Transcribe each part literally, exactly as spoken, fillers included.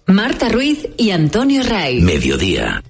Marta Ruiz y Antonio Ray. Mediodía.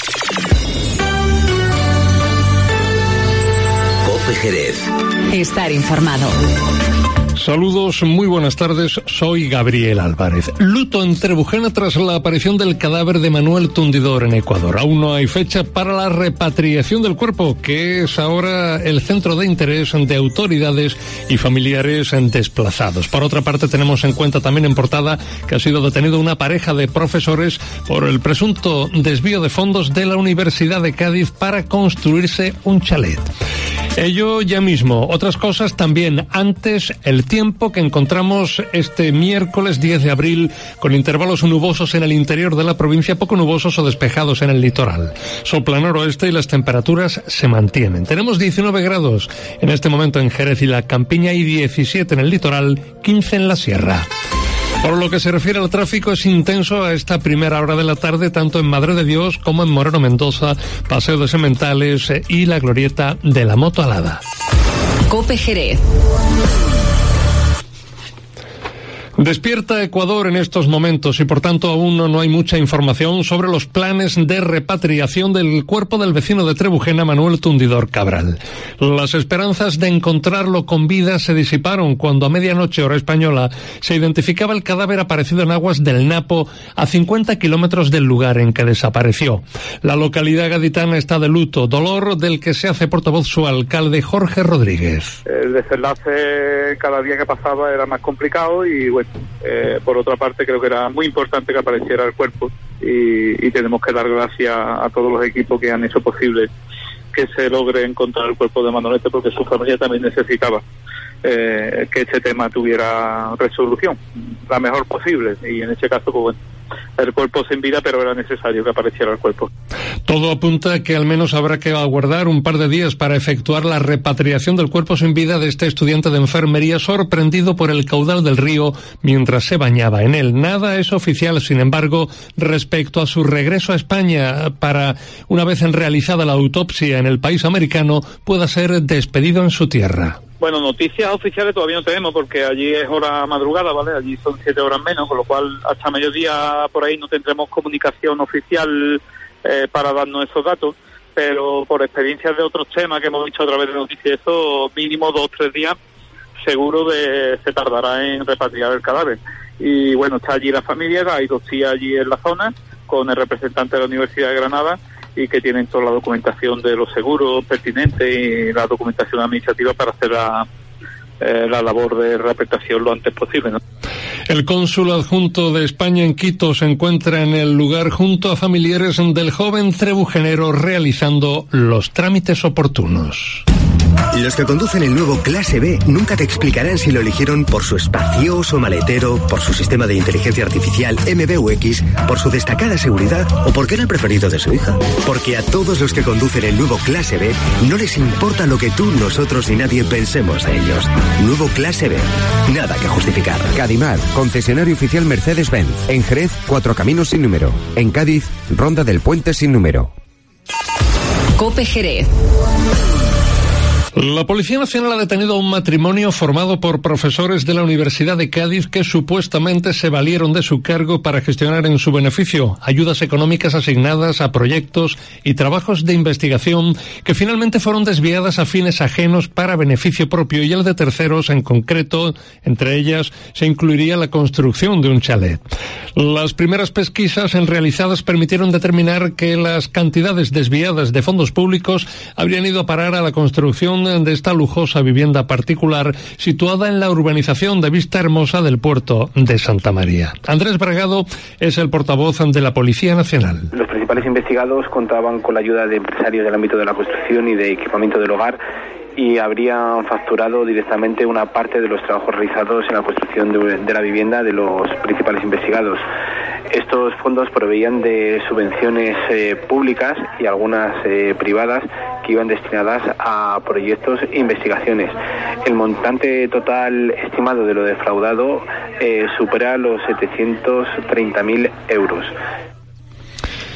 COPE Jerez. Estar informado. Saludos, muy buenas tardes, soy Gabriel Álvarez. Luto en Trebujena tras la aparición del cadáver de Manuel Tundidor en Ecuador. Aún no hay fecha para la repatriación del cuerpo, que es ahora el centro de interés de autoridades y familiares desplazados. Por otra parte, tenemos en cuenta también en portada que ha sido detenido una pareja de profesores por el presunto desvío de fondos de la Universidad de Cádiz para construirse un chalet. Ello ya mismo. Otras cosas también. Antes, el tiempo que encontramos este miércoles diez de abril, con intervalos nubosos en el interior de la provincia, poco nubosos o despejados en el litoral. Sopla noroeste y las temperaturas se mantienen. Tenemos diecinueve grados en este momento en Jerez y la Campiña y diecisiete en el litoral, quince en la sierra. Por lo que se refiere al tráfico, es intenso a esta primera hora de la tarde, tanto en Madre de Dios como en Moreno Mendoza, Paseo de Sementales y la glorieta de la Moto Alada. COPE Jerez. Despierta Ecuador en estos momentos y por tanto aún no, no hay mucha información sobre los planes de repatriación del cuerpo del vecino de Trebujena, Manuel Tundidor Cabral. Las esperanzas de encontrarlo con vida se disiparon cuando a medianoche hora española se identificaba el cadáver aparecido en aguas del Napo a cincuenta kilómetros del lugar en que desapareció. La localidad gaditana está de luto, dolor del que se hace portavoz su alcalde Jorge Rodríguez. El desenlace cada día que pasaba era más complicado y bueno, Eh, por otra parte creo que era muy importante que apareciera el cuerpo y, y tenemos que dar gracias a todos los equipos que han hecho posible que se logre encontrar el cuerpo de Manolete, porque su familia también necesitaba eh, que este tema tuviera resolución la mejor posible y en este caso pues bueno, el cuerpo sin vida, pero era necesario que apareciera el cuerpo. Todo apunta a que al menos habrá que aguardar un par de días para efectuar la repatriación del cuerpo sin vida de este estudiante de enfermería sorprendido por el caudal del río mientras se bañaba en él. Nada es oficial, sin embargo, respecto a su regreso a España para, una vez realizada la autopsia en el país americano, pueda ser despedido en su tierra. Bueno, noticias oficiales todavía no tenemos porque allí es hora madrugada, ¿vale? Allí son siete horas menos, con lo cual hasta mediodía por ahí no tendremos comunicación oficial eh, para darnos esos datos, pero por experiencias de otros temas que hemos visto a través de noticias, eso mínimo dos o tres días seguro de se tardará en repatriar el cadáver. Y bueno, está allí la familia, hay dos tías allí en la zona con el representante de la Universidad de Granada y que tienen toda la documentación de los seguros pertinentes y la documentación administrativa para hacer la, eh, la labor de repatriación lo antes posible, ¿no? El cónsul adjunto de España en Quito se encuentra en el lugar junto a familiares del joven trebujenero realizando los trámites oportunos. Los que conducen el nuevo Clase B nunca te explicarán si lo eligieron por su espacioso maletero, por su sistema de inteligencia artificial M B U X, por su destacada seguridad o porque era el preferido de su hija. Porque a todos los que conducen el nuevo Clase B no les importa lo que tú, nosotros y nadie pensemos de ellos. Nuevo Clase B. Nada que justificar. Cadimar, concesionario oficial Mercedes-Benz. En Jerez, Cuatro Caminos sin número. En Cádiz, Ronda del Puente sin número. COPE Jerez. La Policía Nacional ha detenido a un matrimonio formado por profesores de la Universidad de Cádiz que supuestamente se valieron de su cargo para gestionar en su beneficio ayudas económicas asignadas a proyectos y trabajos de investigación que finalmente fueron desviadas a fines ajenos para beneficio propio y el de terceros. En concreto, entre ellas se incluiría la construcción de un chalet. Las primeras pesquisas realizadas permitieron determinar que las cantidades desviadas de fondos públicos habrían ido a parar a la construcción de esta lujosa vivienda particular situada en la urbanización de Vista Hermosa del puerto de Santa María. Andrés Bragado es el portavoz de la Policía Nacional. Los principales investigados contaban con la ayuda de empresarios del ámbito de la construcción y de equipamiento del hogar y habrían facturado directamente una parte de los trabajos realizados en la construcción de, de la vivienda de los principales investigados. Estos fondos proveían de subvenciones eh, públicas y algunas eh, privadas que iban destinadas a proyectos e investigaciones. El montante total estimado de lo defraudado eh, supera los setecientos treinta mil euros.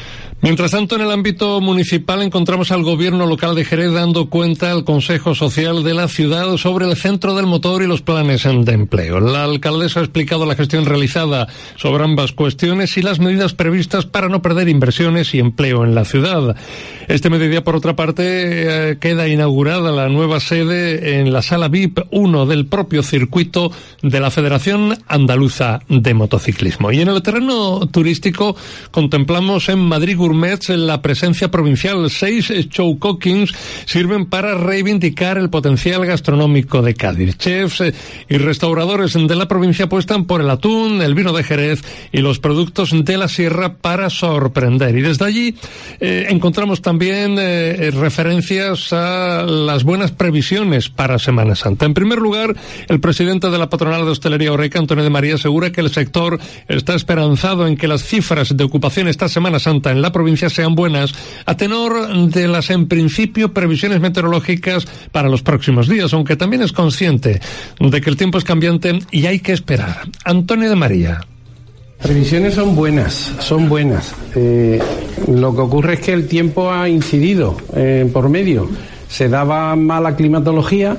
Mientras tanto, en el ámbito municipal encontramos al gobierno local de Jerez dando cuenta al Consejo Social de la ciudad sobre el centro del motor y los planes de empleo. La alcaldesa ha explicado la gestión realizada sobre ambas cuestiones y las medidas previstas para no perder inversiones y empleo en la ciudad. Este mediodía, por otra parte, eh, queda inaugurada la nueva sede en la sala V I P uno del propio circuito de la Federación Andaluza de Motociclismo. Y en el terreno turístico contemplamos en Madrid Gourmet la presencia provincial. Seis show cookings sirven para reivindicar el potencial gastronómico de Cádiz. Chefs y restauradores de la provincia apuestan por el atún, el vino de Jerez y los productos de la sierra para sorprender. Y desde allí eh, encontramos también eh, referencias a las buenas previsiones para Semana Santa. En primer lugar, el presidente de la patronal de hostelería Horeca, Antonio de María, asegura que el sector está esperanzado en que las cifras de ocupación esta Semana Santa en la provincia sean buenas, a tenor de las, en principio, previsiones meteorológicas para los próximos días, aunque también es consciente de que el tiempo es cambiante y hay que esperar. Antonio de María. Previsiones son buenas, son buenas. Eh, lo que ocurre es que el tiempo ha incidido eh, por medio. Se daba mala climatología,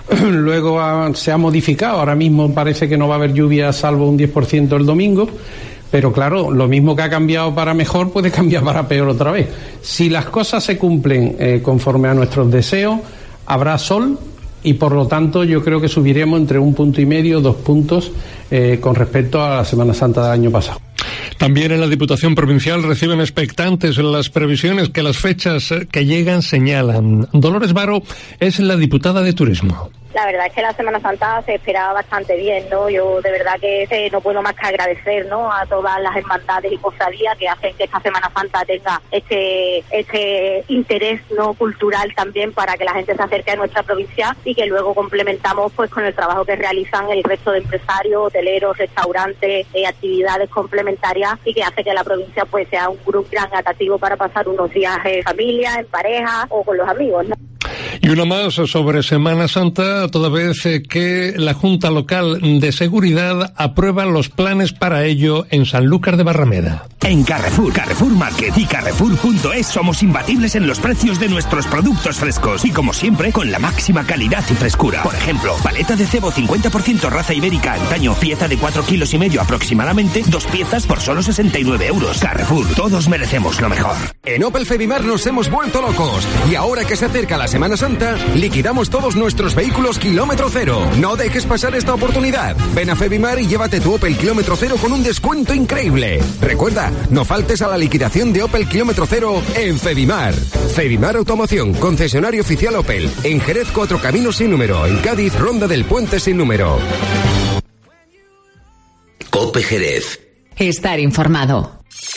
luego ha, se ha modificado. Ahora mismo parece que no va a haber lluvia salvo un diez por ciento el domingo. Pero claro, lo mismo que ha cambiado para mejor puede cambiar para peor otra vez. Si las cosas se cumplen eh, conforme a nuestros deseos, habrá sol y por lo tanto yo creo que subiremos entre un punto y medio, dos puntos eh, con respecto a la Semana Santa del año pasado. También en la Diputación Provincial reciben expectantes las previsiones que las fechas que llegan señalan. Dolores Varo es la diputada de Turismo. La verdad es que la Semana Santa se esperaba bastante bien, ¿no? Yo de verdad que eh, no puedo más que agradecer, ¿no?, a todas las hermandades y cofradías que hacen que esta Semana Santa tenga este este interés, ¿no?, cultural también para que la gente se acerque a nuestra provincia y que luego complementamos pues con el trabajo que realizan el resto de empresarios, hoteleros, restaurantes, eh, actividades complementarias y que hace que la provincia pues sea un gran atractivo para pasar unos días en familia, en pareja o con los amigos, ¿no? Y una más sobre Semana Santa, toda vez que la Junta Local de Seguridad aprueba los planes para ello en Sanlúcar de Barrameda. En Carrefour, Carrefour Market y Carrefour punto es somos imbatibles en los precios de nuestros productos frescos y como siempre con la máxima calidad y frescura. Por ejemplo, paleta de cebo cincuenta por ciento raza ibérica antaño, pieza de cuatro kilos y medio aproximadamente, dos piezas por solo sesenta y nueve euros. Carrefour, todos merecemos lo mejor. En Opel Febimar nos hemos vuelto locos y ahora que se acerca la Semana Santa, liquidamos todos nuestros vehículos kilómetro cero. No dejes pasar esta oportunidad. Ven a Febimar y llévate tu Opel kilómetro cero con un descuento increíble. Recuerda, no faltes a la liquidación de Opel kilómetro cero en Febimar. Febimar Automoción, concesionario oficial Opel. En Jerez, Cuatro Caminos sin número. En Cádiz, Ronda del Puente sin número. COPE Jerez. Estar informado.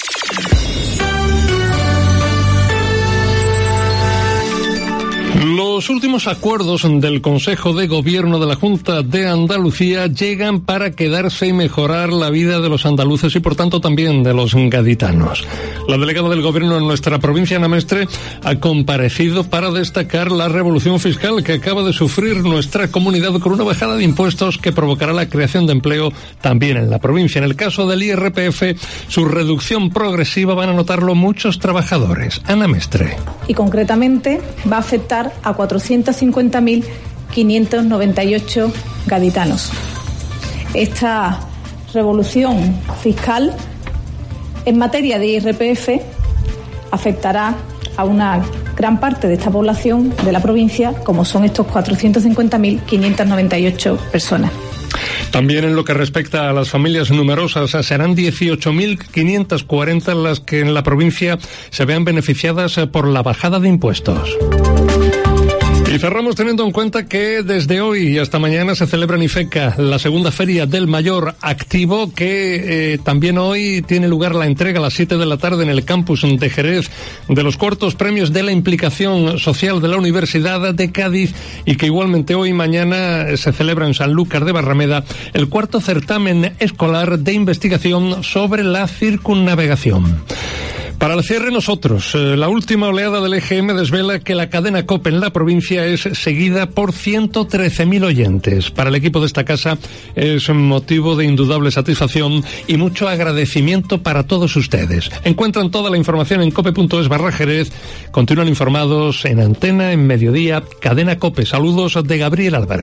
Los últimos acuerdos del Consejo de Gobierno de la Junta de Andalucía llegan para quedarse y mejorar la vida de los andaluces y por tanto también de los gaditanos. La delegada del Gobierno en nuestra provincia, Ana Mestre, ha comparecido para destacar la revolución fiscal que acaba de sufrir nuestra comunidad con una bajada de impuestos que provocará la creación de empleo también en la provincia. En el caso del I R P F, su reducción progresiva van a notarlo muchos trabajadores. Ana Mestre. Y concretamente va a afectar a cuatrocientos cincuenta mil quinientos noventa y ocho gaditanos. Esta revolución fiscal en materia de I R P F afectará a una gran parte de esta población de la provincia, como son estos cuatrocientos cincuenta mil quinientos noventa y ocho personas. También en lo que respecta a las familias numerosas, serán dieciocho mil quinientas cuarenta las que en la provincia se vean beneficiadas por la bajada de impuestos. Y cerramos teniendo en cuenta que desde hoy y hasta mañana se celebra en IFECA la segunda feria del mayor activo, que eh, también hoy tiene lugar la entrega a las siete de la tarde en el campus de Jerez de los cuartos premios de la implicación social de la Universidad de Cádiz y que igualmente hoy y mañana se celebra en Sanlúcar de Barrameda el cuarto certamen escolar de investigación sobre la circunnavegación. Para el cierre nosotros, eh, la última oleada del E G M desvela que la cadena COPE en la provincia es seguida por ciento trece mil oyentes. Para el equipo de esta casa es motivo de indudable satisfacción y mucho agradecimiento para todos ustedes. Encuentran toda la información en cope.es barra Jerez. Continúan informados en Antena, en Mediodía, Cadena COPE. Saludos de Gabriel Álvarez.